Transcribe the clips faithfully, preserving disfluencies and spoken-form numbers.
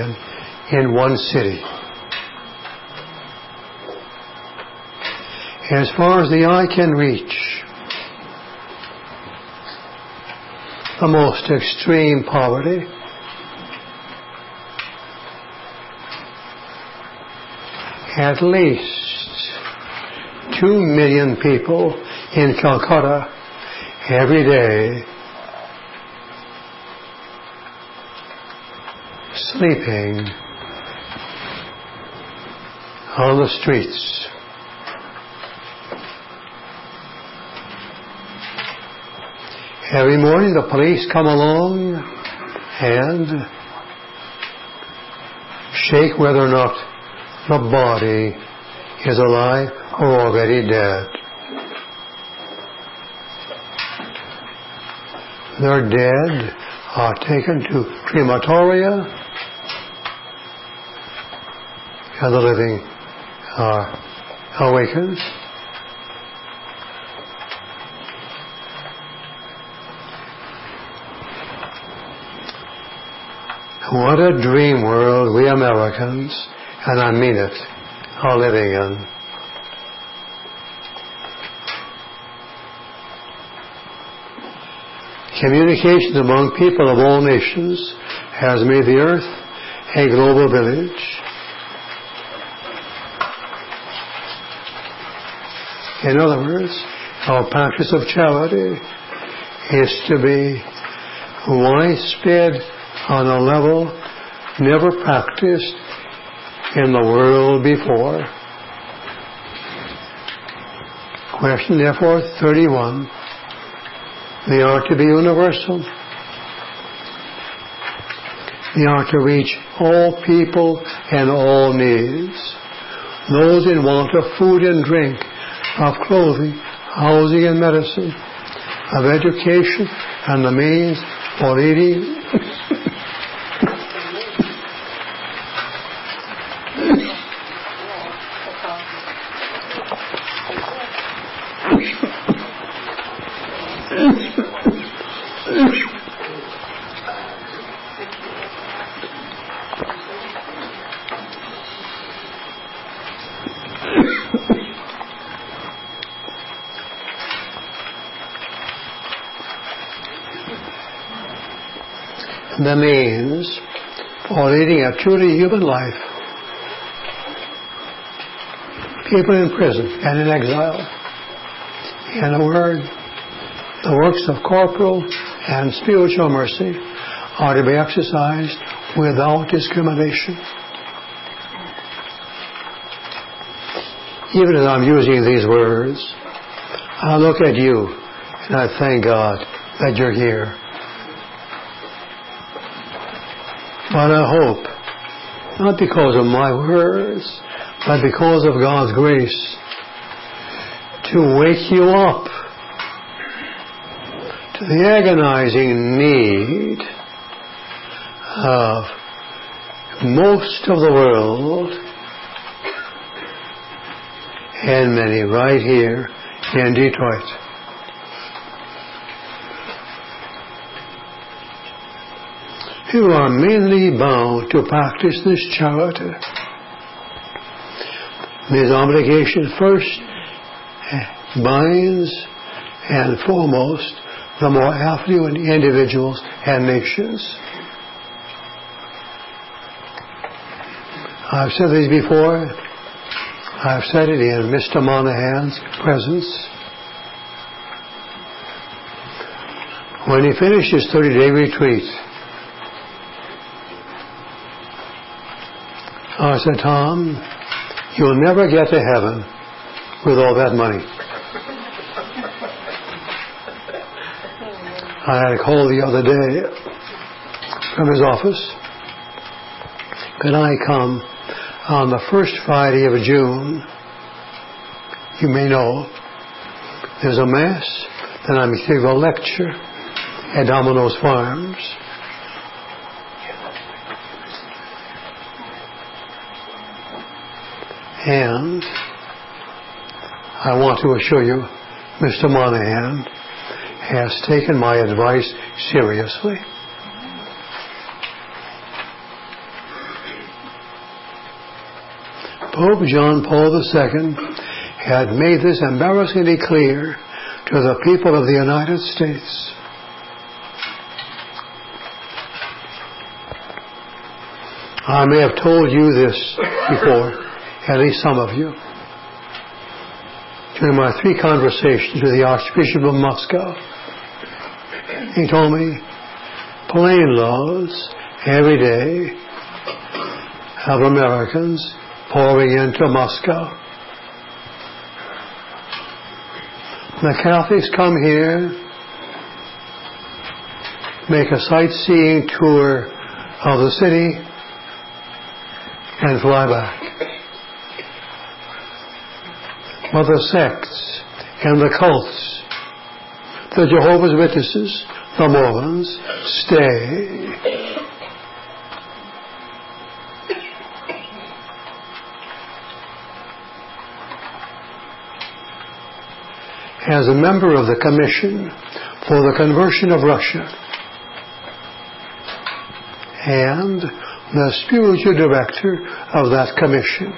in one city. As far as the eye can reach, the most extreme poverty, at least two million people in Calcutta every day sleeping on the streets. Every morning the police come along and shake whether or not the body is alive or already dead. They're dead, are taken to crematoria, and the living are awakened. What a dream world we Americans, and I mean it, are living in. Communication among people of all nations has made the earth a global village. In other words, our practice of charity is to be widespread on a level never practiced in the world before. Question therefore thirty-one. They are to be universal. They are to reach all people and all needs. Those in want of food and drink, of clothing, housing and medicine, of education and the means for eating the means for leading a truly human life. People in prison and in exile. In a word, the works of corporal and spiritual mercy are to be exercised without discrimination. Even as I'm using these words, I look at you and I thank God that you're here. But I hope, not because of my words, but because of God's grace, to wake you up to the agonizing need of most of the world and many right here in Detroit. You are mainly bound to practice this charity. This obligation first binds and foremost the more affluent individuals and nations. I've said this before. I've said it in Mister Monahan's presence. When he finished his thirty-day retreat, I said, Tom, you'll never get to heaven with all that money. I had a call the other day from his office. Could I come on the first Friday of June? You may know there's a Mass, then I'm giving a lecture at Domino's Farms. And I want to assure you, Mister Monahan has taken my advice seriously. Pope John Paul the Second had made this embarrassingly clear to the people of the United States. I may have told you this before, at least some of you, during my three conversations with the Archbishop of Moscow. He told me, plain laws every day of Americans pouring into Moscow. The Catholics come here, make a sightseeing tour of the city, and fly back. But the sects and the cults, the Jehovah's Witnesses, the Mormons, stay. As a member of the Commission for the Conversion of Russia and the spiritual director of that commission,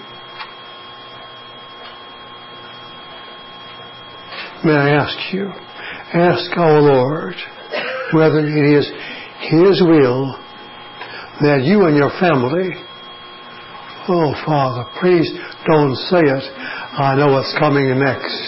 may I ask you, ask our Lord whether it is His will that you and your family, oh Father, please don't say it, I know what's coming next,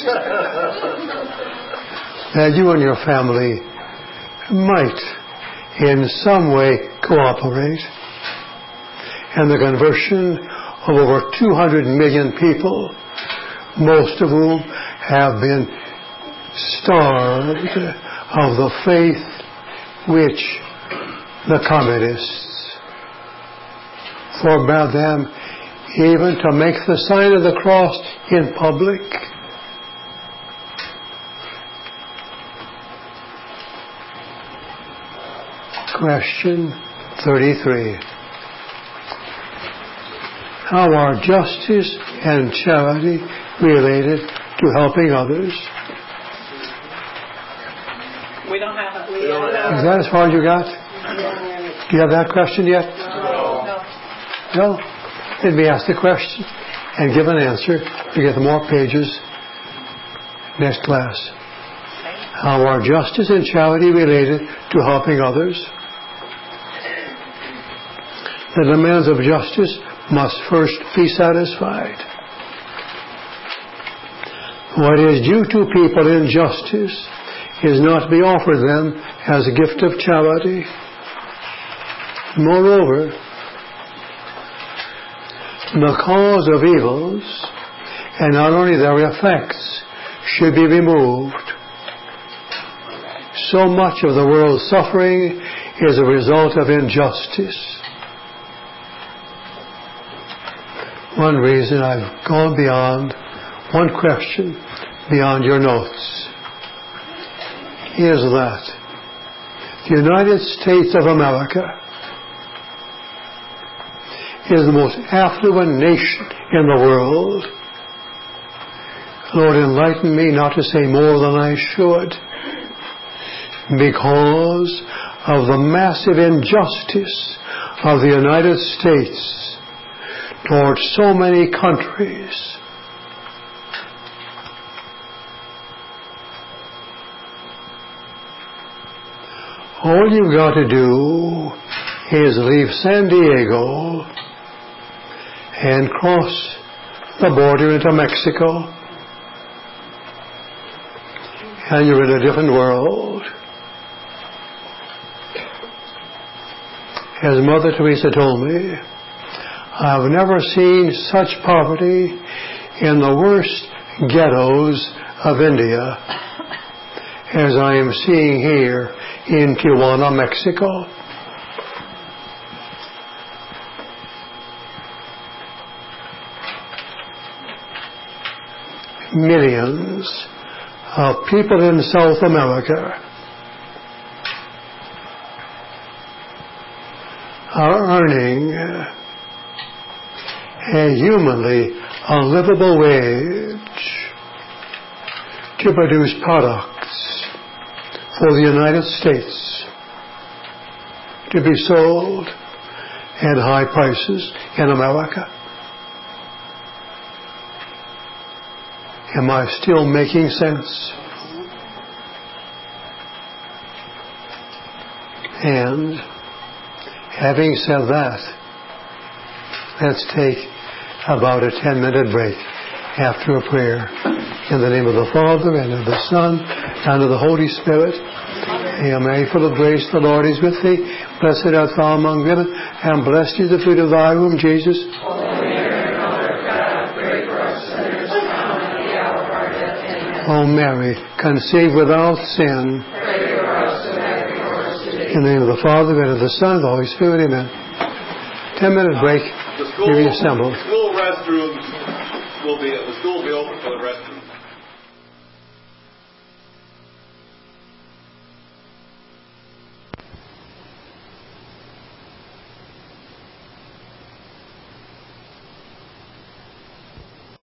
that you and your family might in some way cooperate in the conversion of over two hundred million people, most of whom have been starved of the faith which the communists forbade them even to make the sign of the cross in public. Question thirty-three. How are justice and charity related to helping others? We don't have it. We don't have Is that as far as you got? it. Do you have that question yet? No. No? Let me ask the question and give an answer. You get more pages next class. How are justice and charity related to helping others? The demands of justice must first be satisfied. What is due to people in justice is not to be offered them as a gift of charity. Moreover, the cause of evils, and not only their effects, should be removed. So much of the world's suffering is a result of injustice. One reason I've gone beyond, one question beyond your notes, is that the United States of America is the most affluent nation in the world. Lord, enlighten me not to say more than I should, because of the massive injustice of the United States towards so many countries. All you've got to do is leave San Diego and cross the border into Mexico, and you're in a different world. As Mother Teresa told me, I've never seen such poverty in the worst ghettos of India as I am seeing here in Tijuana, Mexico. Millions of people in South America are earning a humanly unlivable wage to produce products for the United States to be sold at high prices in America. Am I still making sense? And having said that, let's take about a ten minute break after a prayer. In the name of the Father, and of the Son, and of the Holy Spirit. Hail Mary, full of grace, the Lord is with thee. Blessed art thou among women, and blessed is the fruit of thy womb, Jesus. O Mary, conceived without sin. In the name of the Father, and of the Son, and of the Holy Spirit. Amen. Ten minute break. The school, Here we assemble. the school restrooms will be, the school will be open for the restroom.